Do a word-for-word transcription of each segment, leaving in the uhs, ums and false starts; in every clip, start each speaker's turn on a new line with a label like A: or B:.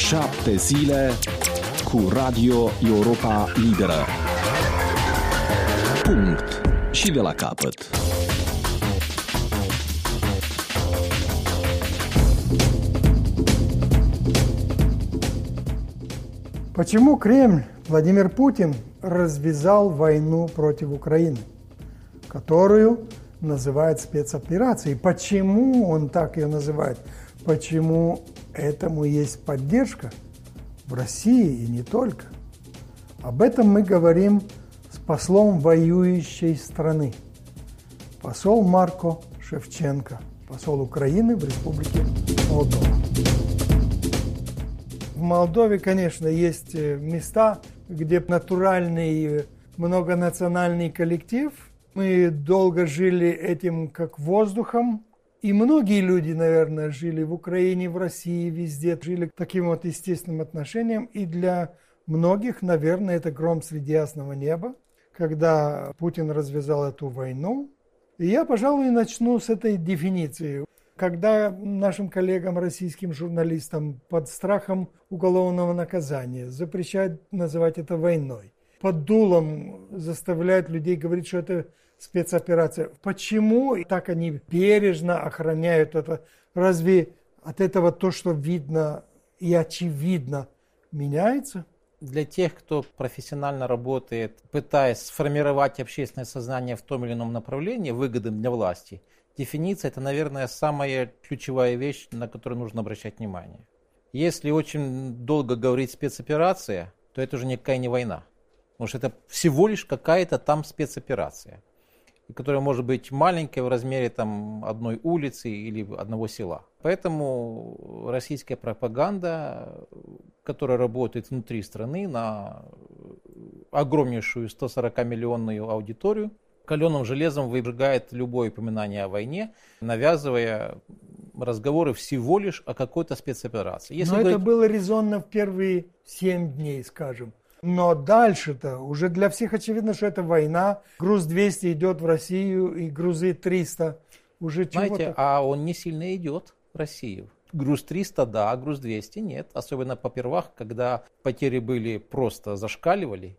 A: Șapte zile cu Radio Europa Liberă. Punct. Și de la capăt.
B: Почему Кремль, Владимир Путин, развязал войну против Украины, которую называют спецоперацией? Почему он так ее называет? Почему этому есть поддержка в России и не только? Об этом мы говорим с послом воюющей страны. Посол Марко Шевченко, посол Украины в Республике Молдова. В Молдове, конечно, есть места, где натуральный многонациональный коллектив. Мы долго жили этим как воздухом. И многие люди, наверное, жили в Украине, в России, везде, жили таким вот естественным отношением. И для многих, наверное, это гром среди ясного неба, когда Путин развязал эту войну. И я, пожалуй, начну с этой дефиниции. Когда нашим коллегам, российским журналистам под страхом уголовного наказания запрещают называть это войной, под дулом заставляют людей говорить, что это спецоперация. Почему так они бережно охраняют это? Разве от этого то, что видно и очевидно, меняется?
C: Для тех, кто профессионально работает, пытаясь сформировать общественное сознание в том или ином направлении, выгодным для власти, дефиниция – это, наверное, самая ключевая вещь, на которую нужно обращать внимание. Если очень долго говорить спецоперация, то это уже никакая не война. Потому что это всего лишь какая-то там спецоперация, которая может быть маленькая в размере там, одной улицы или одного села. Поэтому российская пропаганда, которая работает внутри страны на огромнейшую сто сорок миллионную аудиторию, каленым железом выжигает любое упоминание о войне, навязывая разговоры всего лишь о какой-то спецоперации. Если
B: Но
C: говорить...
B: это было резонно в первые семь дней, скажем. Но дальше-то уже для всех очевидно, что это война. Груз двести идет в Россию и грузы триста уже чего-то.
C: Знаете, а он не сильно идет в Россию. Груз триста, да, а груз двести нет. Особенно попервах, когда потери были просто зашкаливали.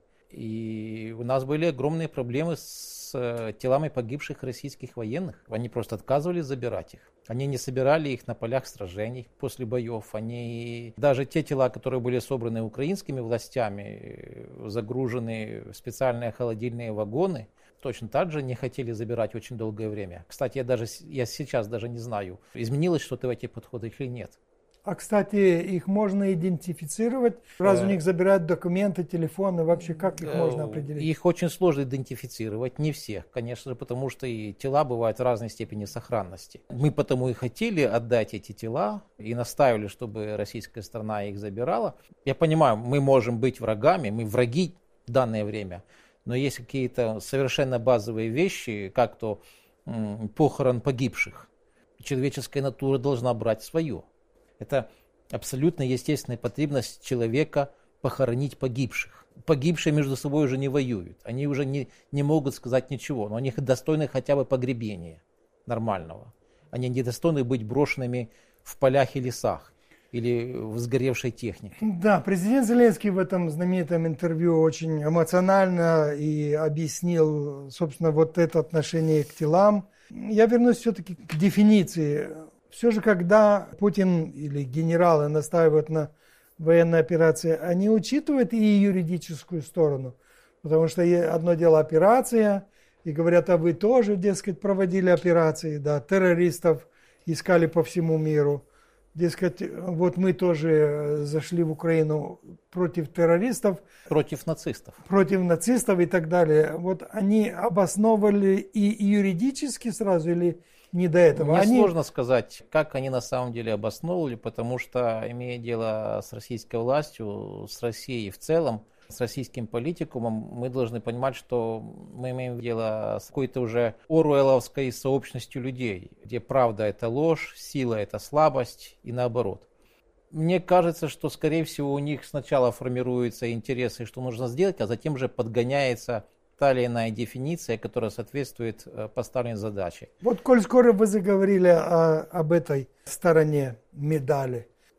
C: И у нас были огромные проблемы с телами погибших российских военных. Они просто отказывались забирать их. Они не собирали их на полях сражений после боев. Они... Даже те тела, которые были собраны украинскими властями, загружены в специальные холодильные вагоны, точно так же не хотели забирать очень долгое время. Кстати, я, даже, я сейчас даже не знаю, изменилось что-то в этих подходах или нет.
B: А, кстати, их можно идентифицировать? Раз у них забирают документы, телефоны, вообще как их можно определить?
C: Их очень сложно идентифицировать, не всех, конечно же, потому что и тела бывают в разной степени сохранности. Мы потому и хотели отдать эти тела и настаивали, чтобы российская сторона их забирала. Я понимаю, мы можем быть врагами, мы враги в данное время, но есть какие-то совершенно базовые вещи, как то м, похорон погибших. Человеческая натура должна брать свое. Это абсолютно естественная потребность человека похоронить погибших. Погибшие между собой уже не воюют. Они уже не, не могут сказать ничего, но они достойны хотя бы погребения нормального. Они не достойны быть брошенными в полях и лесах или в сгоревшей технике.
B: Да, президент Зеленский в этом знаменитом интервью очень эмоционально и объяснил, собственно, вот это отношение к телам. Я вернусь все-таки к дефиниции. Все же, когда Путин или генералы настаивают на военной операции, они учитывают и юридическую сторону. Потому что одно дело операция, и говорят, а вы тоже, дескать, проводили операции, да, террористов искали по всему миру. Дескать, вот мы тоже зашли в Украину против террористов.
C: Против нацистов.
B: Против нацистов и так далее. Вот они обосновывали и юридически сразу или не до этого?
C: Мне
B: они...
C: сложно сказать, как они на самом деле обосновывали, потому что, имея дело с российской властью, с Россией в целом, с российским политикумом, мы должны понимать, что мы имеем дело с какой-то уже оруэлловской сообщностью людей, где правда – это ложь, сила – это слабость и наоборот. Мне кажется, что, скорее всего, у них сначала формируются интересы, что нужно сделать, а затем же подгоняется та или иная дефиниция, которая соответствует поставленной задаче.
B: Вот, коль скоро вы заговорили о, об этой стороне медали,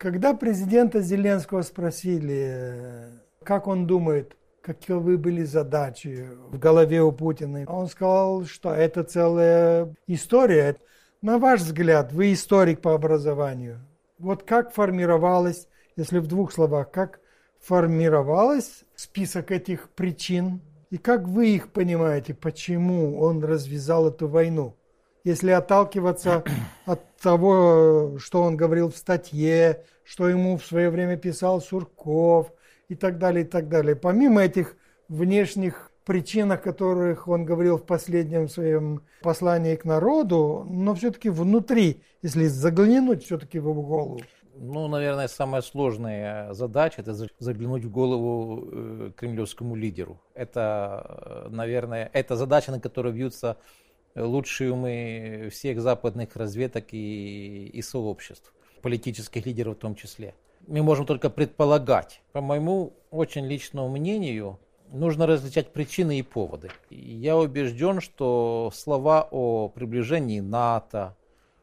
B: Когда президента Зеленского спросили, как он думает, каковы были задачи в голове у Путина, он сказал, что это целая история. На ваш взгляд, вы историк по образованию, вот как формировалась, если в двух словах, как формировалась список этих причин, и как вы их понимаете, почему он развязал эту войну? Если отталкиваться от того, что он говорил в статье, что ему в свое время писал Сурков и так далее, и так далее. Помимо этих внешних причин, о которых он говорил в последнем своем послании к народу, но все-таки внутри, если заглянуть все-таки в его голову.
C: Ну, наверное, самая сложная задача – это заглянуть в голову э, кремлевскому лидеру. Это, наверное, это задача, на которую бьются лучшие умы всех западных разведок и, и сообществ, политических лидеров в том числе. Мы можем только предполагать. По моему очень личному мнению, нужно различать причины и поводы. Я убежден, что слова о приближении НАТО,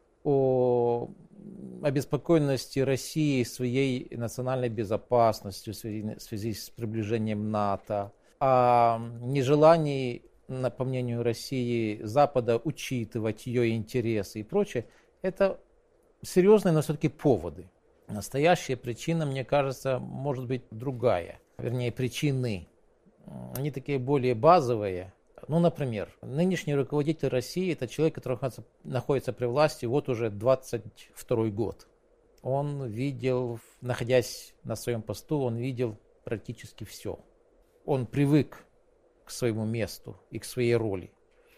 C: о обеспокоенности России своей национальной безопасностью в связи, в связи с приближением НАТО, о нежелании, по мнению России, Запада учитывать ее интересы и прочее, это серьезные, но все-таки поводы. Настоящая причина, мне кажется, может быть другая. Вернее, причины. Они такие более базовые. Ну, например, нынешний руководитель России – это человек, который находится, находится при власти вот уже двадцать второй год. Он видел, находясь на своем посту, он видел практически все. Он привык к своему месту и к своей роли.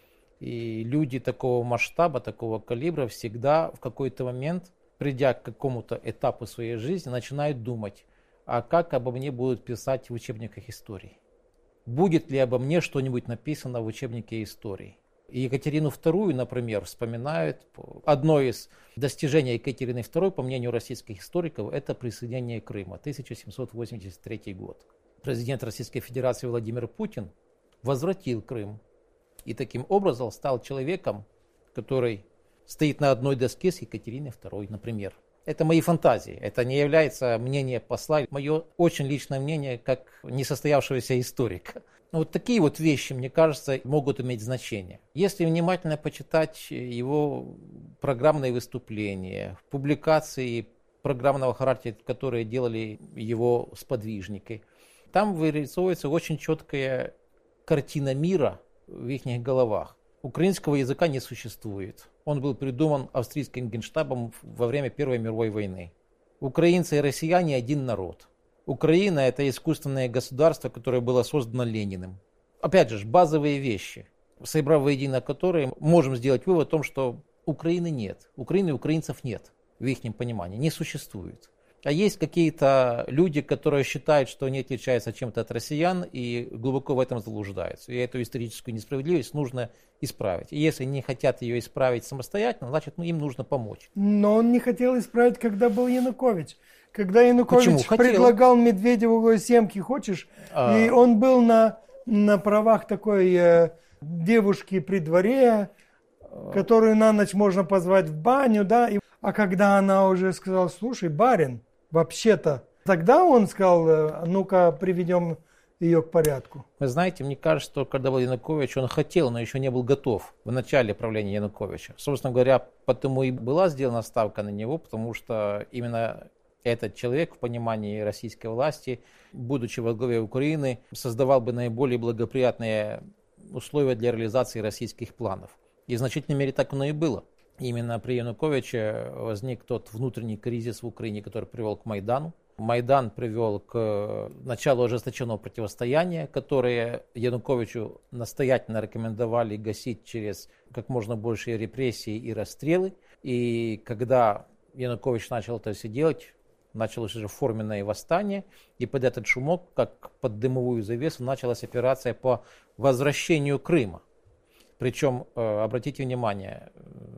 C: И люди такого масштаба, такого калибра всегда в какой-то момент, придя к какому-то этапу своей жизни, начинают думать, а как обо мне будут писать в учебниках истории? Будет ли обо мне что-нибудь написано в учебнике истории? И Екатерину вторую, например, вспоминают. Одно из достижений Екатерины второй, по мнению российских историков, это присоединение Крыма, тысяча семьсот восемьдесят третий год. Президент Российской Федерации Владимир Путин возвратил Крым. И таким образом стал человеком, который стоит на одной доске с Екатериной второй, например. Это мои фантазии, это не является мнением посла, мое очень личное мнение как несостоявшегося историка. Но вот такие вот вещи, мне кажется, могут иметь значение. Если внимательно почитать его программные выступления, публикации программного характера, которые делали его сподвижники, там вырисовывается очень четкая картина мира в их головах. Украинского языка не существует. Он был придуман австрийским генштабом во время Первой мировой войны. Украинцы и россияне один народ. Украина – это искусственное государство, которое было создано Лениным. Опять же, базовые вещи, собрав воедино которые, можем сделать вывод о том, что Украины нет. Украины и украинцев нет в их понимании, не существует. А есть какие-то люди, которые считают, что они отличаются чем-то от россиян и глубоко в этом заблуждаются. И эту историческую несправедливость нужно исправить. И если не хотят ее исправить самостоятельно, значит, ну, им нужно помочь.
B: Но он не хотел исправить, когда был Янукович. Когда Янукович предлагал Медведеву семки, хочешь? А... И он был на, на правах такой э, девушки при дворе, а... которую на ночь можно позвать в баню, да? И, а когда она уже сказала, слушай, барин, вообще-то, тогда он сказал, ну-ка, приведем ее к порядку.
C: Вы знаете, мне кажется, что когда был Янукович, он хотел, но еще не был готов в начале правления Януковича. Собственно говоря, потому и была сделана ставка на него, потому что именно этот человек в понимании российской власти, будучи во главе Украины, создавал бы наиболее благоприятные условия для реализации российских планов. И в значительной мере так оно и было. Именно при Януковиче возник тот внутренний кризис в Украине, который привел к Майдану. Майдан привел к началу ожесточенного противостояния, которое Януковичу настоятельно рекомендовали гасить через как можно большие репрессии и расстрелы. И когда Янукович начал это все делать, началось уже форменное восстание, и под этот шумок, как под дымовую завесу, началась операция по возвращению Крыма. Причем, обратите внимание,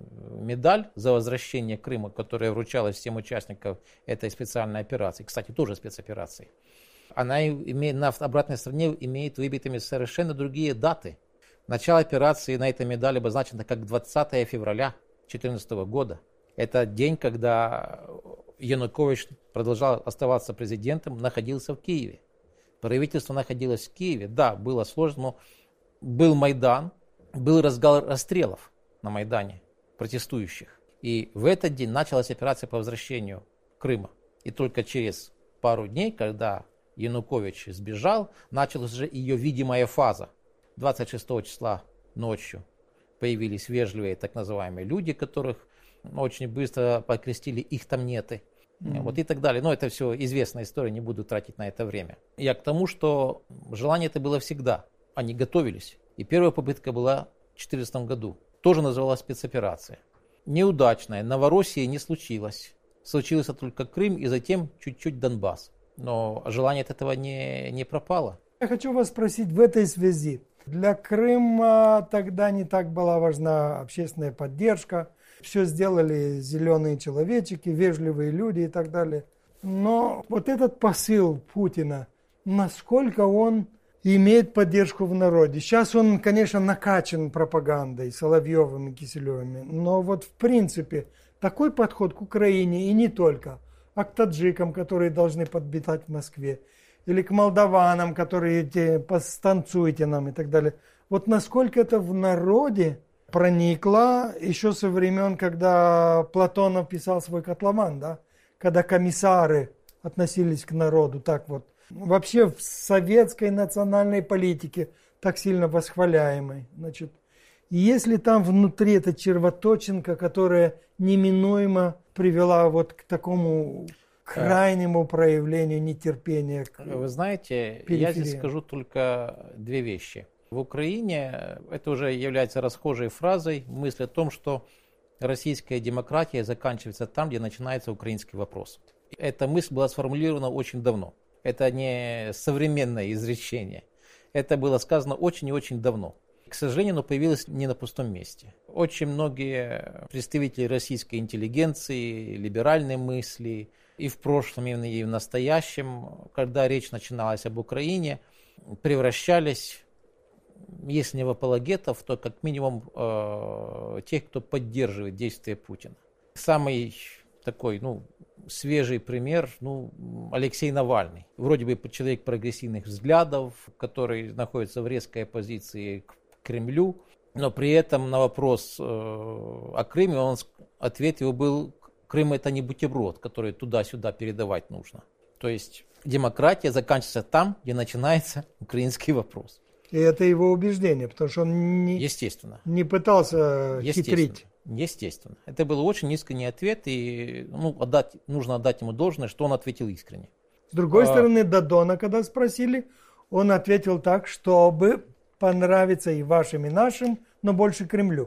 C: медаль за возвращение Крыма, которая вручалась всем участникам этой специальной операции, кстати, тоже спецоперации, она имеет, на обратной стороне имеет выбитыми совершенно другие даты. Начало операции на этой медали обозначено как двадцатое февраля две тысячи четырнадцатого года. Это день, когда Янукович продолжал оставаться президентом, находился в Киеве. Правительство находилось в Киеве. Да, было сложно, но был Майдан, был разгар расстрелов на Майдане протестующих. И в этот день началась операция по возвращению Крыма. И только через пару дней, когда Янукович сбежал, началась уже ее видимая фаза. двадцать шестого числа ночью появились вежливые так называемые люди, которых очень быстро покрестили, их там неты. Mm-hmm. Вот и так далее. Но это все известная история, не буду тратить на это время. Я к тому, что желание это было всегда. Они готовились. И первая попытка была в две тысячи четырнадцатом году. Тоже называлась спецоперация. Неудачная. Новороссия не случилось. Случился только Крым и затем чуть-чуть Донбасс. Но желание от этого не, не пропало.
B: Я хочу вас спросить в этой связи. Для Крыма тогда не так была важна общественная поддержка. Все сделали зеленые человечки, вежливые люди и так далее. Но вот этот посыл Путина, насколько он имеет поддержку в народе? Сейчас он, конечно, накачан пропагандой Соловьевым и Киселевым. Но вот в принципе такой подход к Украине и не только, а к таджикам, которые должны подбитать в Москве, или к молдаванам, которые те, постанцуйте нам и так далее. Вот насколько это в народе проникло еще со времен, когда Платонов писал свой котлован, да? Когда комиссары относились к народу так вот. Вообще в советской национальной политике так сильно восхваляемой. Значит, если там внутри эта червоточинка, которая неминуемо привела вот к такому крайнему проявлению нетерпения.
C: Вы знаете, периферии. Я здесь скажу только две вещи. В Украине это уже является расхожей фразой, мысль о том, что российская демократия заканчивается там, где начинается украинский вопрос. Эта мысль была сформулирована очень давно. Это не современное изречение. Это было сказано очень и очень давно. К сожалению, оно появилось не на пустом месте. Очень многие представители российской интеллигенции, либеральной мысли и в прошлом, и в настоящем, когда речь начиналась об Украине, превращались, если не в апологетов, то как минимум э, тех, кто поддерживает действия Путина. Самый такой, ну, свежий пример, ну, Алексей Навальный. Вроде бы человек прогрессивных взглядов, который находится в резкой оппозиции к Кремлю, но при этом на вопрос э, о Крыме он ответ его был: Крым это не бутерброд, который туда-сюда передавать нужно. То есть демократия заканчивается там, где начинается украинский вопрос.
B: И это его убеждение, потому что он не,
C: Естественно.
B: не пытался
C: Естественно.
B: хитрить.
C: Естественно. Это был очень искренний ответ, и ну, отдать, нужно отдать ему должное, что он ответил искренне.
B: С другой
C: а...
B: стороны, Додона, когда спросили, он ответил так, чтобы понравиться и вашим, и нашим, но больше Кремлю.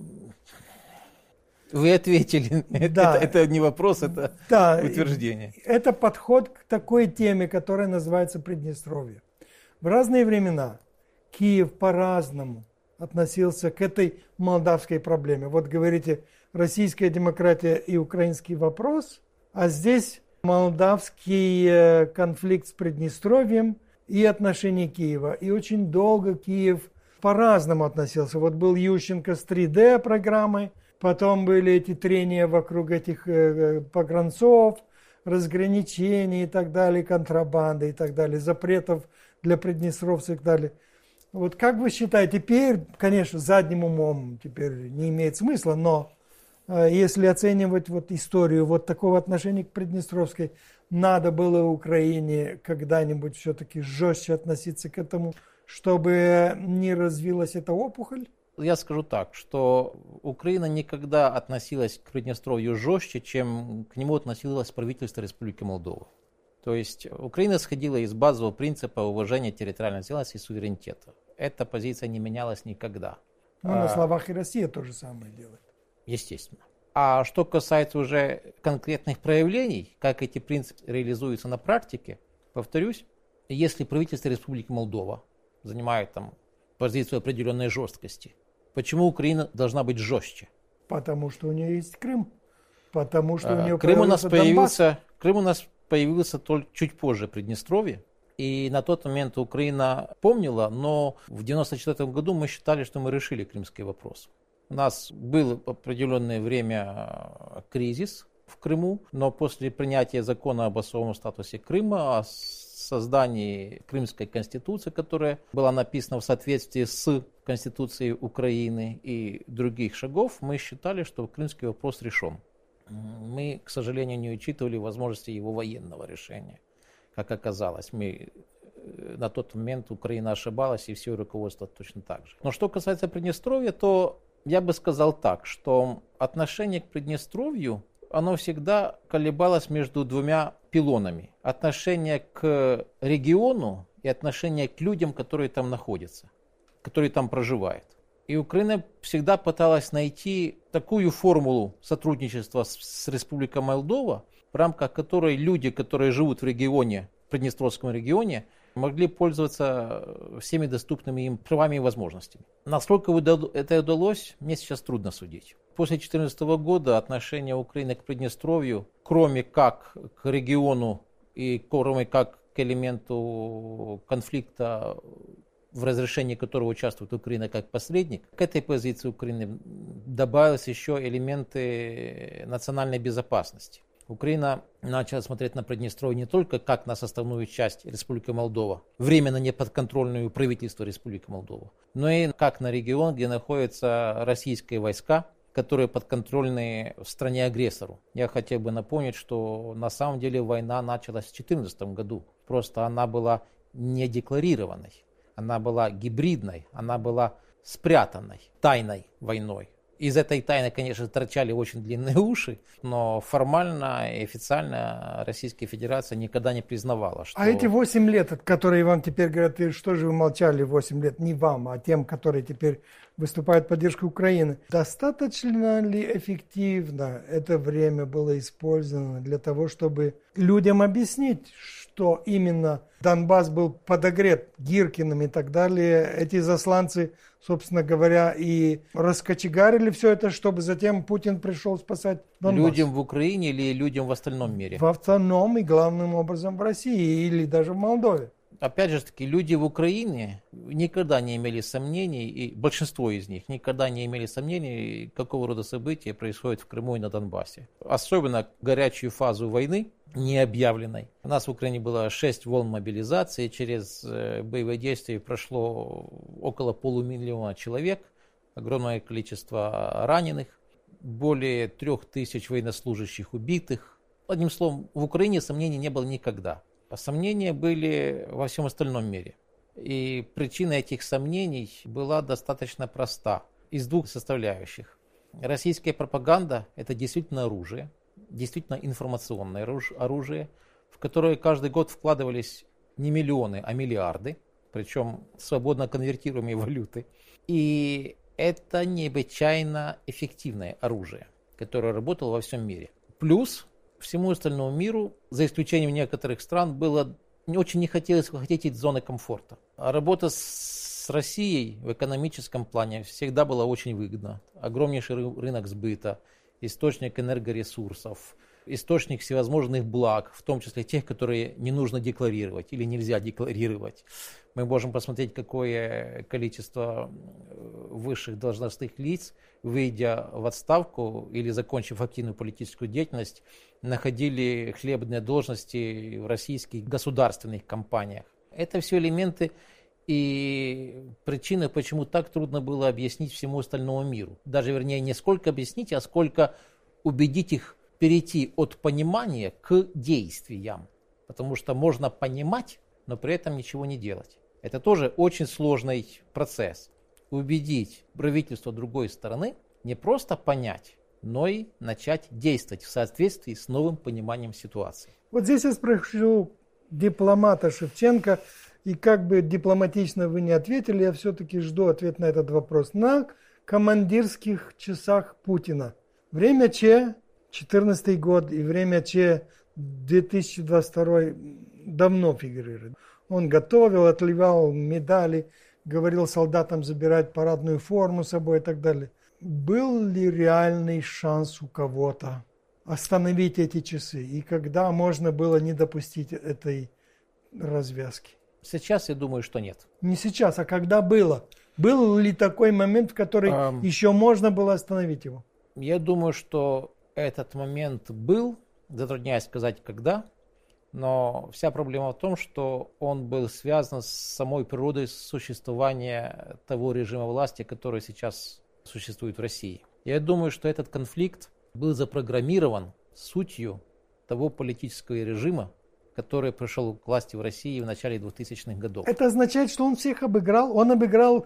C: Вы ответили.
B: Да.
C: это, это не вопрос, это
B: да.
C: утверждение.
B: Это подход к такой теме, которая называется Приднестровье. В разные времена Киев по-разному относился к этой молдавской проблеме. Вот говорите, российская демократия и украинский вопрос, а здесь молдавский конфликт с Приднестровьем и отношения Киева. И очень долго Киев по-разному относился. Вот был Ющенко с три дэ программой, потом были эти трения вокруг этих погранцов, разграничений и так далее, контрабанды и так далее, запретов для приднестровцев и так далее. Вот как вы считаете, теперь, конечно, задним умом теперь не имеет смысла, но э, если оценивать вот историю вот такого отношения к Приднестровской, надо было Украине когда-нибудь все-таки жестче относиться к этому, чтобы не развилась эта опухоль?
C: Я скажу так, что Украина никогда относилась к Приднестровью жестче, чем к нему относилось правительство Республики Молдова. То есть Украина сходила из базового принципа уважения территориальной целостности и суверенитета. Эта позиция не менялась никогда.
B: Ну, на словах и Россия то же самое делает.
C: Естественно. А что касается уже конкретных проявлений, как эти принципы реализуются на практике, повторюсь, если правительство Республики Молдова занимает там позицию определенной жесткости, почему Украина должна быть жестче?
B: Потому что у нее есть Крым. Потому что у нее
C: Крым у нас появился,
B: Донбасс.
C: Крым у нас появился только чуть позже Приднестровье. И на тот момент Украина помнила, но в девяносто четвёртом году мы считали, что мы решили крымский вопрос. У нас был определенное время кризис в Крыму, но после принятия закона об особом статусе Крыма, о создании Крымской конституции, которая была написана в соответствии с Конституцией Украины и других шагов, мы считали, что крымский вопрос решен. Мы, к сожалению, не учитывали возможности его военного решения. Как оказалось, мы на тот момент Украина ошибалась, и все руководство точно так же. Но что касается Приднестровья, то я бы сказал так, что отношение к Приднестровью, оно всегда колебалось между двумя пилонами. Отношение к региону и отношение к людям, которые там находятся, которые там проживают. И Украина всегда пыталась найти такую формулу сотрудничества с, с Республикой Молдова, в рамках которой люди, которые живут в регионе, в Приднестровском регионе, могли пользоваться всеми доступными им правами и возможностями. Насколько это удалось, мне сейчас трудно судить. После две тысячи четырнадцатого года отношение Украины к Приднестровью, кроме как к региону и кроме как к элементу конфликта, в разрешении которого участвует Украина как посредник, к этой позиции Украины добавились еще элементы национальной безопасности. Украина начала смотреть на Приднестровье не только как на составную часть Республики Молдова, временно неподконтрольную правительству Республики Молдова, но и как на регион, где находятся российские войска, которые подконтрольны в стране-агрессору. Я хотел бы напомнить, что на самом деле война началась в две тысячи четырнадцатом году. Просто она была не декларированной, она была гибридной, она была спрятанной, тайной войной. Из этой тайны, конечно, торчали очень длинные уши, но формально и официально Российская Федерация никогда не признавала, что...
B: А эти восемь лет, которые вам теперь говорят, и что же вы молчали восемь лет, не вам, а тем, которые теперь выступают в поддержку Украины, достаточно ли эффективно это время было использовано для того, чтобы людям объяснить, что именно Донбасс был подогрет Гиркиным и так далее, эти засланцы, собственно говоря, и раскочегарили все это, чтобы затем Путин пришел спасать Донбасс?
C: Людям в Украине или людям в остальном мире?
B: В остальном и главным образом в России или даже в Молдове.
C: Опять же таки, люди в Украине никогда не имели сомнений, и большинство из них никогда не имели сомнений, какого рода события происходят в Крыму и на Донбассе. Особенно горячую фазу войны, не объявленной. У нас в Украине было шесть волн мобилизации, через боевые действия прошло около полумиллиона человек, огромное количество раненых, более трех тысяч военнослужащих убитых. Одним словом, в Украине сомнений не было никогда. Сомнения были во всем остальном мире. И причина этих сомнений была достаточно проста. Из двух составляющих. Российская пропаганда – это действительно оружие, действительно информационное оружие, в которое каждый год вкладывались не миллионы, а миллиарды, причем свободно конвертируемые валюты. И это необычайно эффективное оружие, которое работало во всем мире. Плюс всему остальному миру, за исключением некоторых стран, было очень не хотелось выходить из зоны комфорта. А работа с Россией в экономическом плане всегда была очень выгодна. Огромнейший рынок сбыта, источник энергоресурсов, источник всевозможных благ, в том числе тех, которые не нужно декларировать или нельзя декларировать. Мы можем посмотреть, какое количество высших должностных лиц, выйдя в отставку или закончив активную политическую деятельность, находили хлебные должности в российских государственных компаниях. Это все элементы и причины, почему так трудно было объяснить всему остальному миру. Даже, вернее, не сколько объяснить, а сколько убедить их перейти от понимания к действиям. Потому что можно понимать, но при этом ничего не делать. Это тоже очень сложный процесс. Убедить правительство другой стороны не просто понять, но и начать действовать в соответствии с новым пониманием ситуации.
B: Вот здесь я спрошу дипломата Шевченко, и как бы дипломатично вы не ответили, я все-таки жду ответ на этот вопрос. На командирских часах Путина время Че, четырнадцатый год, и время Че, две тысячи двадцать второй, давно фигурирует. Он готовил, отливал медали, говорил солдатам забирать парадную форму с собой и так далее. Был ли реальный шанс у кого-то остановить эти часы? И когда можно было не допустить этой развязки?
C: Сейчас я думаю, что нет.
B: Не сейчас, а когда было? Был ли такой момент, в который um, еще можно было остановить его?
C: Я думаю, что этот момент был, затрудняюсь сказать когда, но вся проблема в том, что он был связан с самой природой существования того режима власти, который сейчас существует в России. Я думаю, что этот конфликт был запрограммирован сутью того политического режима, который пришел к власти в России в начале двухтысячных годов.
B: Это означает, что он всех обыграл? Он обыграл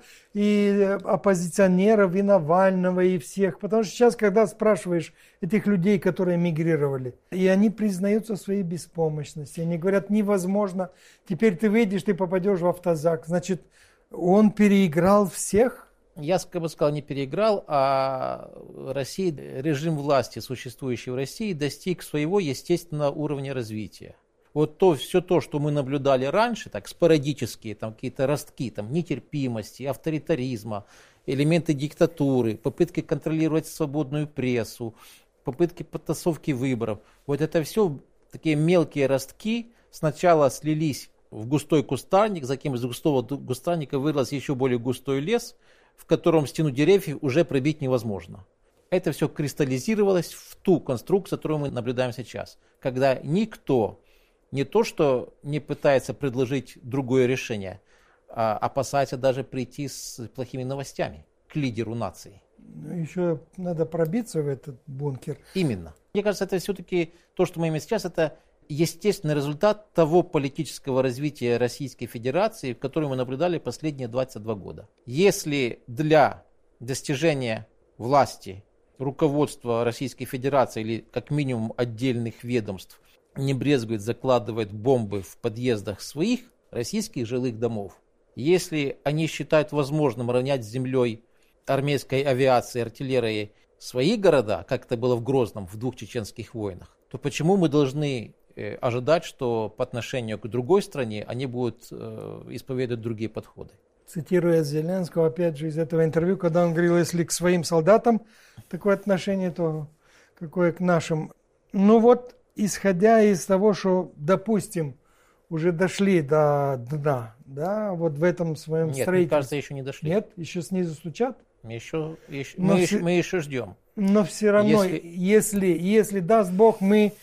B: и оппозиционеров, и Навального, и всех. Потому что сейчас, когда спрашиваешь этих людей, которые мигрировали, и они признаются в своей беспомощности, они говорят, невозможно, теперь ты выйдешь, ты попадешь в автозак. Значит, он переиграл всех?
C: Я бы сказал, не переиграл, а Россия, режим власти, существующий в России, достиг своего естественного уровня развития. Вот то, все то, что мы наблюдали раньше, так спорадические там, какие-то ростки там, нетерпимости, авторитаризма, элементы диктатуры, попытки контролировать свободную прессу, попытки подтасовки выборов. Вот это все такие мелкие ростки сначала слились в густой кустарник, затем из густого кустарника вырос еще более густой лес, в котором стену деревьев уже пробить невозможно. Это все кристаллизировалось в ту конструкцию, которую мы наблюдаем сейчас, когда никто не то, что не пытается предложить другое решение, а опасается даже прийти с плохими новостями к лидеру нации.
B: Еще надо пробиться в этот бункер.
C: Именно. Мне кажется, это все-таки то, что мы имеем сейчас, это естественный результат того политического развития Российской Федерации, который мы наблюдали последние двадцать два года. Если для достижения власти руководства Российской Федерации или как минимум отдельных ведомств не брезгует закладывать бомбы в подъездах своих российских жилых домов, если они считают возможным равнять с землей армейской авиацией, артиллерией свои города, как это было в Грозном в двух чеченских войнах, то почему мы должны э, ожидать, что по отношению к другой стране они будут э, исповедовать другие подходы?
B: Цитируя Зеленского, опять же, из этого интервью, когда он говорил, если к своим солдатам такое отношение, то какое к нашим. Ну вот, исходя из того, что, допустим, уже дошли до дна, да, вот в этом своем
C: Нет,
B: строительстве.
C: Нет, мне кажется, еще не дошли.
B: Нет, еще снизу стучат?
C: Мы еще, еще, мы,
B: все,
C: еще, мы еще ждем.
B: Но все равно,
C: если...
B: Если, если даст Бог, мы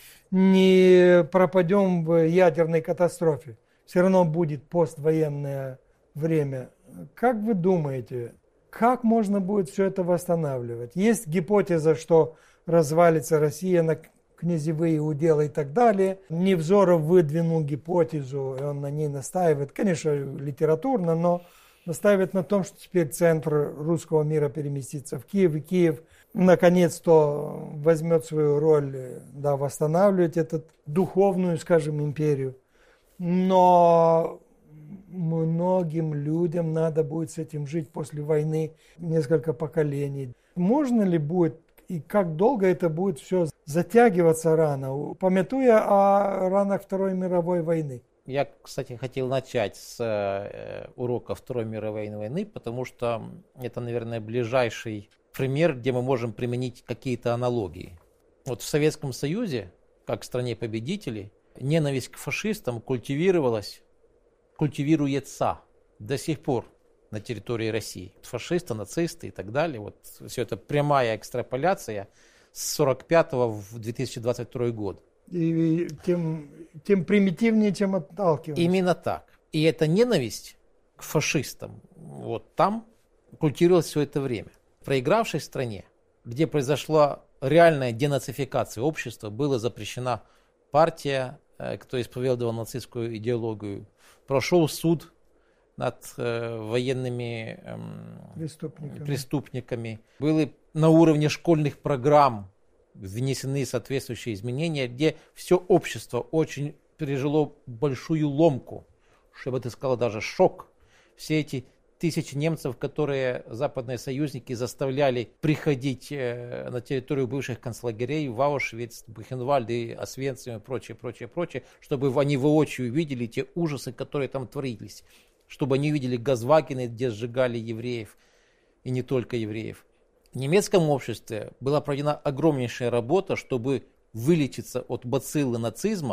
B: не пропадем в ядерной катастрофе, все равно будет поствоенное время. Как вы думаете, как можно будет все это восстанавливать? Есть гипотеза, что развалится Россия на князевые уделы и так далее. Невзоров выдвинул гипотезу, и он на ней настаивает, конечно, литературно, но настаивает на том, что теперь центр русского мира переместится в Киев, и Киев наконец-то возьмет свою роль, да, восстанавливать эту духовную, скажем, империю. Но многим людям надо будет с этим жить после войны несколько поколений. Можно ли будет и как долго это будет все затягиваться рано, памятуя о ранах Второй мировой войны?
C: Я, кстати, хотел начать с э, урока Второй мировой войны, потому что это, наверное, ближайший пример, где мы можем применить какие-то аналогии. Вот в Советском Союзе, как в стране победителей, ненависть к фашистам культивировалась, культивируется до сих пор на территории России. Фашисты, нацисты и так далее. Вот все это прямая экстраполяция с сорок пятого в две тысячи двадцать второй год.
B: И тем, тем примитивнее, чем отталкиваемся.
C: Именно так. И эта ненависть к фашистам вот там культивировалась все это время. В проигравшей стране, где произошла реальная денацификация общества, была запрещена партия, кто исповедовал нацистскую идеологию, прошел суд над э, военными э, преступниками. преступниками. Были на уровне школьных программ внесены соответствующие изменения, где все общество очень пережило большую ломку, что бы ты сказал, даже шок. Все эти тысячи немцев, которые западные союзники заставляли приходить э, на территорию бывших концлагерей, в Аушвиц, Бухенвальд и Освенцим и прочее, прочее, прочее, чтобы они воочию видели те ужасы, которые там творились. Чтобы они увидели газвагены, где сжигали евреев, и не только евреев. В немецком обществе была проведена огромнейшая работа, чтобы вылечиться от бациллы нацизма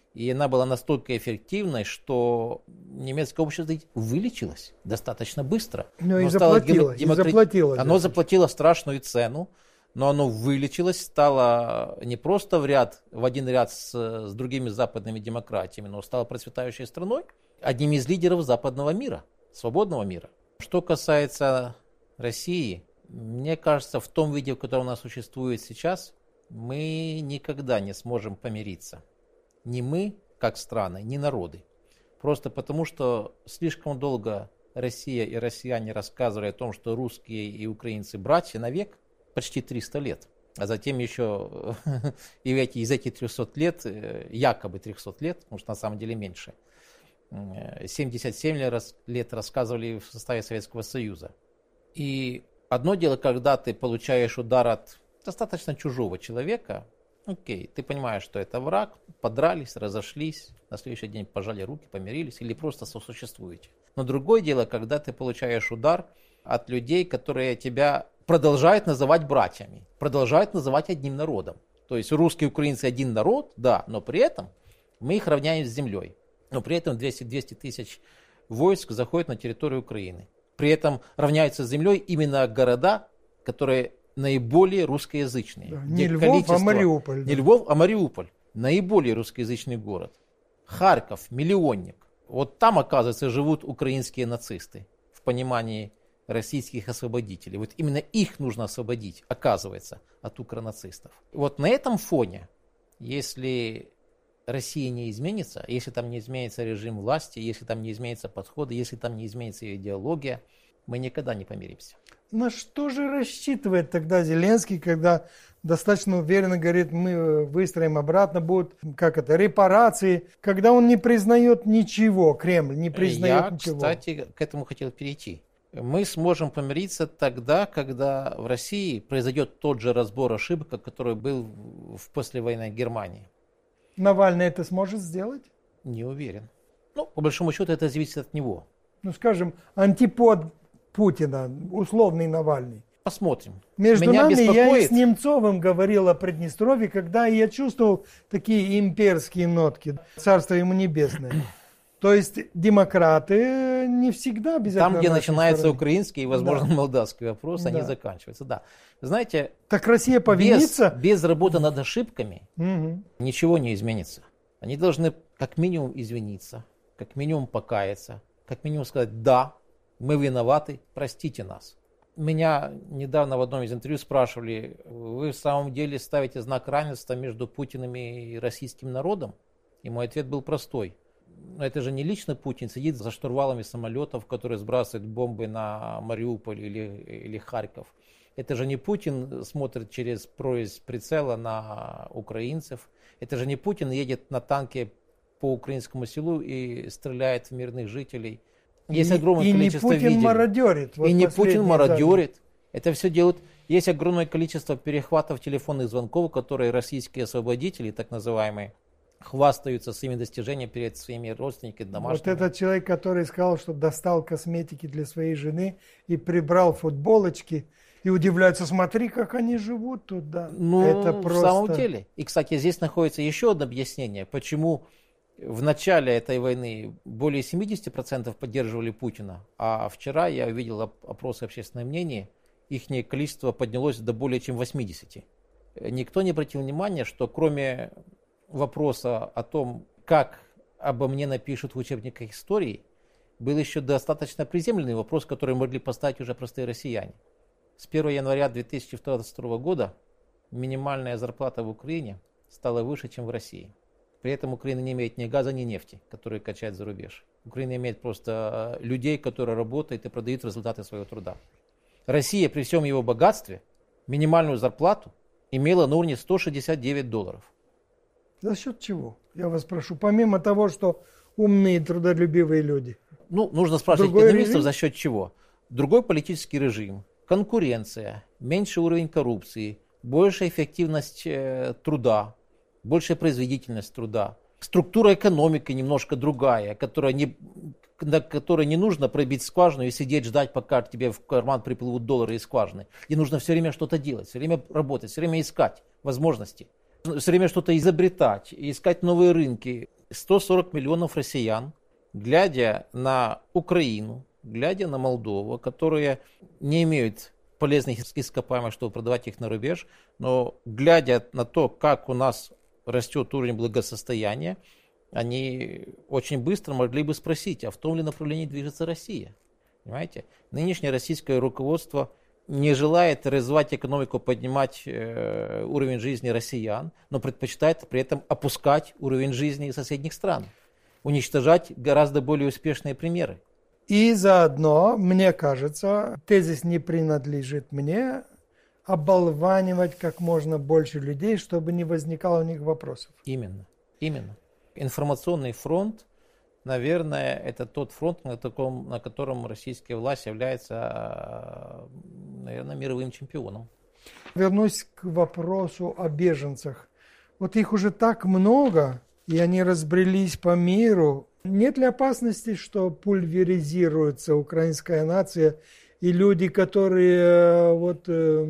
C: И она была настолько эффективной, что немецкое общество вылечилось достаточно быстро.
B: Но и заплатило,
C: демокра...
B: и заплатило.
C: Оно заплатило страшную цену, но оно вылечилось, стало не просто в ряд, в один ряд с, с другими западными демократиями, но стало процветающей страной, одним из лидеров западного мира, свободного мира. Что касается России, мне кажется, в том виде, в котором она существует сейчас, мы никогда не сможем помириться. Ни мы, как страны, ни народы. Просто потому, что слишком долго Россия и россияне рассказывали о том, что русские и украинцы братья навек, почти триста лет. А затем еще и эти, из этих трехсот лет, якобы трехсот лет, потому что на самом деле меньше, семьдесят семь лет рассказывали в составе Советского Союза. И одно дело, когда ты получаешь удар от достаточно чужого человека, окей, ты понимаешь, что это враг, подрались, разошлись, на следующий день пожали руки, помирились или просто сосуществуете. Но другое дело, когда ты получаешь удар от людей, которые тебя продолжают называть братьями, продолжают называть одним народом. То есть русские и украинцы один народ, да, но при этом мы их равняем с землей. Но при этом двести тысяч войск заходят на территорию Украины. При этом равняются с землей именно города, которые наиболее русскоязычные.
B: Да, не Львов, а Мариуполь.
C: Не да. Львов, а Мариуполь. Наиболее русскоязычный город. Харьков, миллионник. Вот там, оказывается, живут украинские нацисты. В понимании российских освободителей. Вот именно их нужно освободить, оказывается, от укронацистов. Вот на этом фоне, если Россия не изменится, если там не изменится режим власти, если там не изменятся подходы, если там не изменится ее идеология, мы никогда не помиримся.
B: На что же рассчитывает тогда Зеленский, когда достаточно уверенно говорит, мы выстроим обратно, будут, как это, репарации, когда он не признает ничего, Кремль не признает
C: Я,
B: ничего?
C: Я, кстати, к этому хотел перейти. Мы сможем помириться тогда, когда в России произойдет тот же разбор ошибок, который был в послевоенной Германии.
B: Навальный это сможет сделать?
C: Не уверен. Ну, по большому счету, это зависит от него.
B: Ну, скажем, антипод Путина, условный Навальный.
C: Посмотрим.
B: Между
C: Меня
B: нами
C: беспокоит...
B: я и с Немцовым говорил о Приднестровье, когда я чувствовал такие имперские нотки. Царство ему небесное. То есть демократы не всегда обязательно...
C: Там, где начинается
B: стороны.
C: Украинский и, возможно, да. молдавский вопрос, они
B: да.
C: заканчиваются. Да. Знаете,
B: так Россия повинится?
C: Без, без работы над ошибками
B: угу.
C: ничего не изменится. Они должны как минимум извиниться, как минимум покаяться, как минимум сказать «да, мы виноваты, простите нас». Меня недавно в одном из интервью спрашивали, вы в самом деле ставите знак равенства между Путиным и российским народом? И мой ответ был простой. Но это же не лично Путин сидит за штурвалами самолетов, которые сбрасывают бомбы на Мариуполь или, или Харьков. Это же не Путин смотрит через прорезь прицела на украинцев. Это же не Путин едет на танке по украинскому селу и стреляет в мирных жителей. Есть огромное
B: и
C: количество
B: не Путин
C: видео.
B: мародерит. Вот
C: и не Путин мародерит.
B: запись.
C: Это все делают. Есть огромное количество перехватов телефонных звонков, которые российские освободители, так называемые, хвастаются своими достижениями перед своими родственниками, домашними.
B: Вот этот человек, который сказал, что достал косметики для своей жены и прибрал футболочки, и удивляются, смотри, как они живут тут, да.
C: Ну,
B: это просто...
C: в самом деле. И, кстати, здесь находится еще одно объяснение, почему в начале этой войны более семьдесят процентов поддерживали Путина, а вчера я увидел опросы общественного мнения, их количество поднялось до более чем восьмидесяти. Никто не обратил внимания, что кроме вопроса о том, как обо мне напишут в учебниках истории, был еще достаточно приземленный вопрос, который могли поставить уже простые россияне. С первого января две тысячи двадцать второго года минимальная зарплата в Украине стала выше, чем в России. При этом Украина не имеет ни газа, ни нефти, которые качает за рубеж. Украина имеет просто людей, которые работают и продают результаты своего труда. Россия при всем его богатстве минимальную зарплату имела на уровне сто шестьдесят девять долларов.
B: За счет чего? Я вас прошу. Помимо того, что умные, трудолюбивые люди.
C: Ну, нужно спрашивать
B: Другой
C: экономистов,
B: режим?
C: за счет чего. Другой политический режим, конкуренция, меньший уровень коррупции, большая эффективность э, труда, большая производительность труда. Структура экономики немножко другая, которая не, на которой не нужно пробить скважину и сидеть ждать, пока тебе в карман приплывут доллары из скважины. И нужно все время что-то делать, все время работать, все время искать возможности. Все время что-то изобретать, искать новые рынки. сто сорок миллионов россиян, глядя на Украину, глядя на Молдову, которые не имеют полезных ископаемых, чтобы продавать их на рубеж, но глядя на то, как у нас растет уровень благосостояния, они очень быстро могли бы спросить, а в том ли направлении движется Россия? Понимаете? Нынешнее российское руководство не желает развивать экономику, поднимать э, уровень жизни россиян, но предпочитает при этом опускать уровень жизни соседних стран, уничтожать гораздо более успешные примеры.
B: И заодно, мне кажется, тезис не принадлежит мне, оболванивать как можно больше людей, чтобы не возникало у них вопросов.
C: Именно, именно. Информационный фронт, наверное, это тот фронт, на, таком, на котором российская власть является, наверное, мировым чемпионом.
B: Вернусь к вопросу о беженцах. Вот их уже так много, и они разбрелись по миру. Нет ли опасности, что пульверизируется украинская нация, и люди, которые вот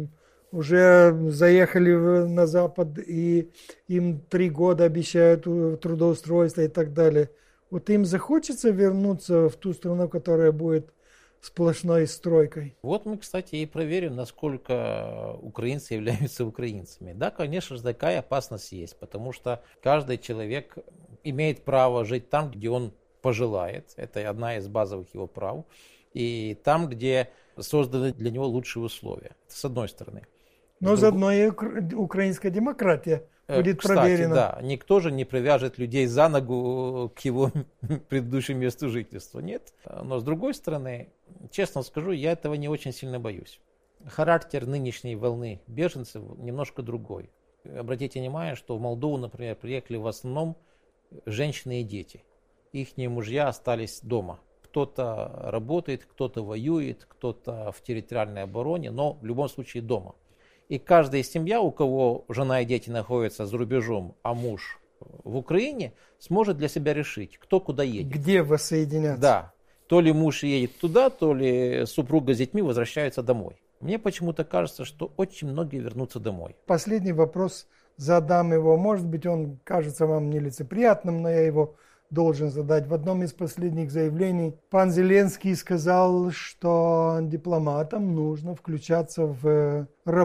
B: уже заехали на Запад, и им три года обещают трудоустройство и так далее, вот им захочется вернуться в ту страну, которая будет сплошной стройкой?
C: Вот мы, кстати, и проверим, насколько украинцы являются украинцами. Да, конечно же, такая опасность есть, потому что каждый человек имеет право жить там, где он пожелает. Это одна из базовых его прав. И там, где созданы для него лучшие условия. Это с одной стороны.
B: Но с заодно и украинская демократия будет
C: Кстати,
B: проверена.
C: Да, никто же не привяжет людей за ногу к его предыдущему месту жительства. Нет. Но с другой стороны, честно скажу, я этого не очень сильно боюсь. Характер нынешней волны беженцев немножко другой. Обратите внимание, что в Молдову, например, приехали в основном женщины и дети. Их мужья остались дома. Кто-то работает, кто-то воюет, кто-то в территориальной обороне, но в любом случае дома. И каждая семья, у кого жена и дети находятся за рубежом, а муж в Украине, сможет для себя решить, кто куда едет.
B: Где воссоединяться?
C: Да. То ли муж едет туда, то ли супруга с детьми возвращается домой. Мне почему-то кажется, что очень многие вернутся домой.
B: Последний вопрос, задам его. Может быть, он кажется вам нелицеприятным, но я его должен задать. В одном из последних заявлений пан Зеленский сказал, что дипломатам нужно включаться в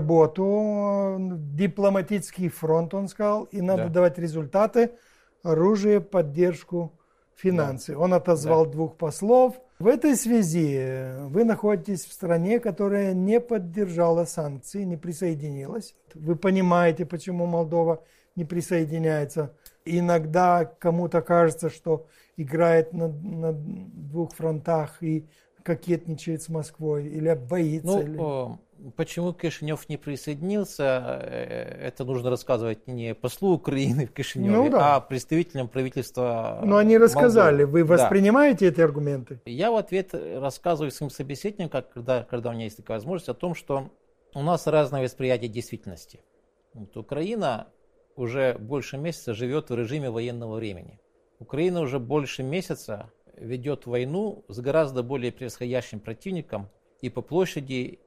B: работу, дипломатический фронт, он сказал, и надо да. давать результаты, оружие, поддержку, финансы. Да. Он отозвал да. двух послов. В этой связи вы находитесь в стране, которая не поддержала санкции, не присоединилась. Вы понимаете, почему Молдова не присоединяется. Иногда кому-то кажется, что играет на, на двух фронтах и кокетничает с Москвой или боится.
C: Ну,
B: или...
C: Почему Кишинев не присоединился, это нужно рассказывать не послу Украины в Кишиневе, ну, да. а представителям правительства
B: Но они рассказали.
C: Молдовы.
B: Вы воспринимаете да. эти аргументы?
C: Я в ответ рассказываю своим собеседникам, когда, когда у меня есть такая возможность, о том, что у нас разное восприятие действительности. Вот Украина уже больше месяца живет в режиме военного времени. Украина уже больше месяца ведет войну с гораздо более превосходящим противником и по площади,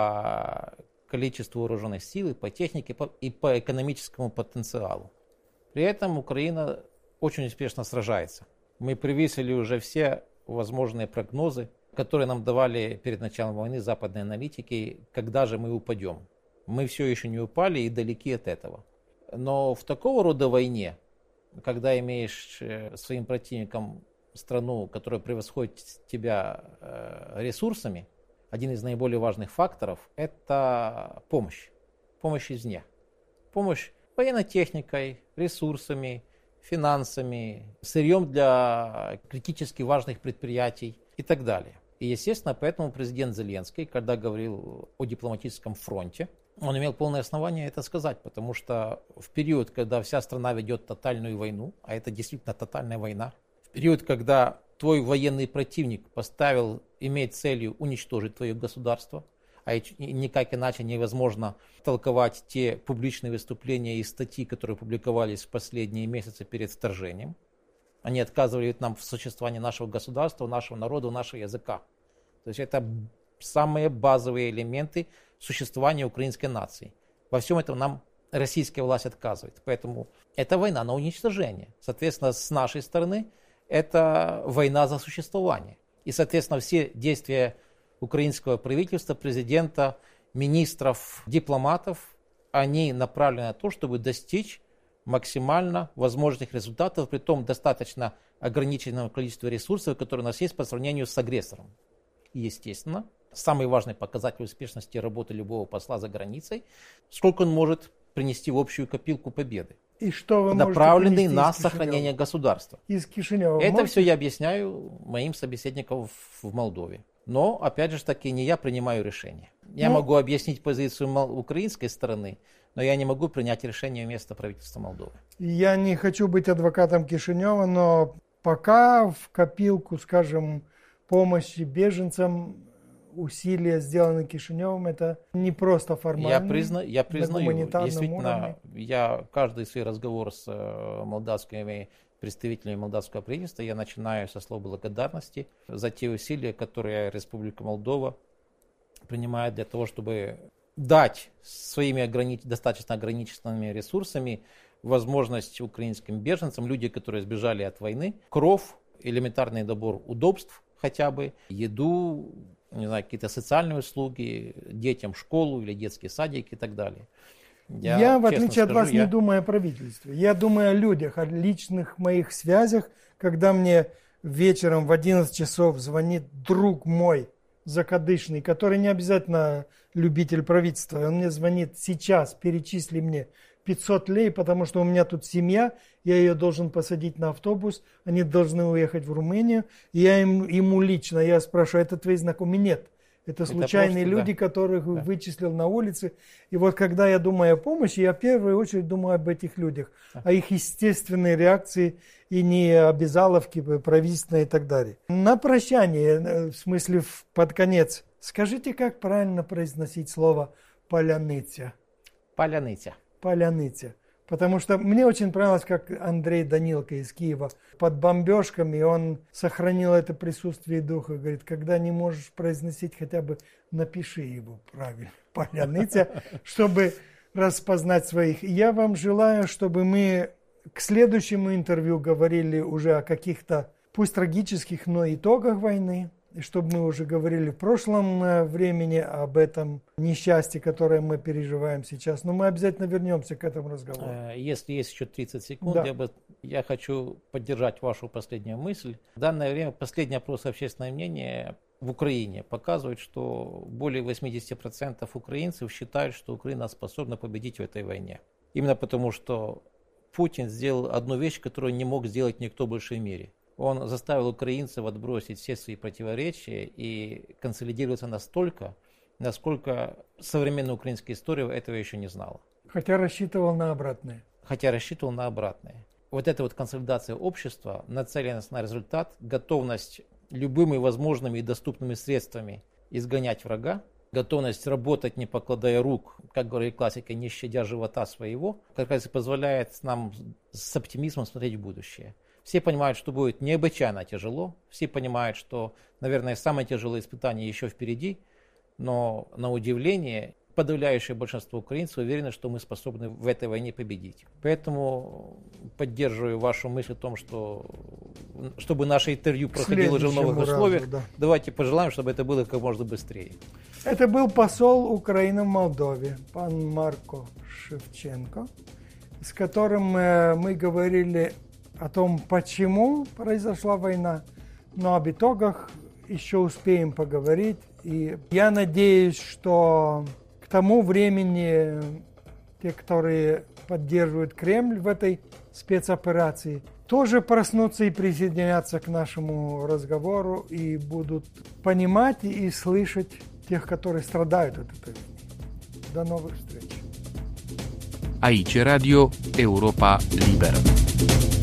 C: по количеству вооруженных сил, и по технике, и по экономическому потенциалу. При этом Украина очень успешно сражается. Мы превысили уже все возможные прогнозы, которые нам давали перед началом войны западные аналитики, когда же мы упадем. Мы все еще не упали и далеки от этого. Но в такого рода войне, когда имеешь своим противником страну, которая превосходит тебя ресурсами, один из наиболее важных факторов – это помощь. Помощь извне. Помощь военной техникой, ресурсами, финансами, сырьем для критически важных предприятий и так далее. И, естественно, поэтому президент Зеленский, когда говорил о дипломатическом фронте, он имел полное основание это сказать, потому что в период, когда вся страна ведет тотальную войну, а это действительно тотальная война, в период, когда твой военный противник поставил, имеет целью уничтожить твое государство, а никак иначе невозможно толковать те публичные выступления и статьи, которые публиковались в последние месяцы перед вторжением. Они отказывали нам в существовании нашего государства, нашего народа, нашего языка. То есть это самые базовые элементы существования украинской нации. Во всем этом нам российская власть отказывает. Поэтому это война на уничтожение. Соответственно, с нашей стороны это война за существование. И, соответственно, все действия украинского правительства, президента, министров, дипломатов, они направлены на то, чтобы достичь максимально возможных результатов, при том достаточно ограниченного количества ресурсов, которые у нас есть по сравнению с агрессором. И, естественно, самый важный показатель успешности работы любого посла за границей, сколько он может принести в общую копилку победы,
B: и что вы
C: направленный на сохранение государства.
B: Из Кишинева.
C: Это
B: можете?
C: все я объясняю моим собеседникам в Молдове. Но, опять же таки, не я принимаю решение. Я ну, могу объяснить позицию украинской стороны, но я не могу принять решение вместо правительства Молдовы.
B: Я не хочу быть адвокатом Кишинева, но пока в копилку, скажем, помощи беженцам, усилия, сделанные Кишиневым, это не просто формально.
C: Я, призна, я признаю, действительно, уровне. Я каждый свой разговор с молдавскими представителями молдавского правительства, я начинаю со слов благодарности за те усилия, которые Республика Молдова принимает для того, чтобы дать своими ограни... достаточно ограниченными ресурсами возможность украинским беженцам, люди, которые сбежали от войны, кров, элементарный набор удобств хотя бы, еду, не знаю, какие-то социальные услуги, детям школу или детские садики и так далее.
B: Я, я в отличие скажу, от вас, я... не думаю о правительстве. Я думаю о людях, о личных моих связях, когда мне вечером в одиннадцать часов звонит друг мой закадычный, который не обязательно любитель правительства. Он мне звонит сейчас, перечисли мне пятьсот лей, потому что у меня тут семья, я ее должен посадить на автобус, они должны уехать в Румынию. И я им, ему лично, я спрашиваю, это твои знакомые? Нет. Это случайные это просто, люди, да. которых да. вычислил на улице. И вот когда я думаю о помощи, я в первую очередь думаю об этих людях, да. о их естественной реакции и не обязаловке правительственной и так далее. На прощание, в смысле под конец, скажите, как правильно произносить слово «поляныця»?
C: Поляныця.
B: Поляныця. Потому что мне очень понравилось, как Андрей Данилко из Киева под бомбежками, он сохранил это присутствие духа. Говорит, когда не можешь произносить, хотя бы напиши его правильно. Поляныця, чтобы распознать своих. И я вам желаю, чтобы мы к следующему интервью говорили уже о каких-то, пусть трагических, но итогах войны. И чтобы мы уже говорили в прошлом времени об этом несчастье, которое мы переживаем сейчас. Но мы обязательно вернемся к этому разговору.
C: Если есть еще тридцать секунд,
B: да.
C: я, бы, я хочу поддержать вашу последнюю мысль. В данное время последний опрос общественного мнения в Украине показывает, что более восемьдесят процентов украинцев считают, что Украина способна победить в этой войне. Именно потому, что Путин сделал одну вещь, которую не мог сделать никто больше в мире. Он заставил украинцев отбросить все свои противоречия и консолидироваться настолько, насколько современная украинская история этого еще не знала.
B: Хотя рассчитывал на обратное.
C: Хотя рассчитывал на обратное. Вот эта вот консолидация общества, нацеленность на результат, готовность любыми возможными и доступными средствами изгонять врага, готовность работать, не покладая рук, как говорит классика, не щадя живота своего, как раз и позволяет нам с оптимизмом смотреть в будущее. Все понимают, что будет необычайно тяжело. Все понимают, что, наверное, самое тяжелое испытание еще впереди. Но, на удивление, подавляющее большинство украинцев уверены, что мы способны в этой войне победить. Поэтому поддерживаю вашу мысль о том, что чтобы наше интервью проходило уже в новых разу, условиях, да. Давайте пожелаем, чтобы это было как можно быстрее.
B: Это был посол Украины в Молдове, пан Марко Шевченко, с которым мы говорили о том, почему произошла война, но об итогах еще успеем поговорить. И я надеюсь, что к тому времени те, которые поддерживают Кремль в этой спецоперации, тоже проснутся и присоединятся к нашему разговору и будут понимать и слышать тех, которые страдают от этой войны. До новых встреч.
D: Aici Radio Europa Liberă.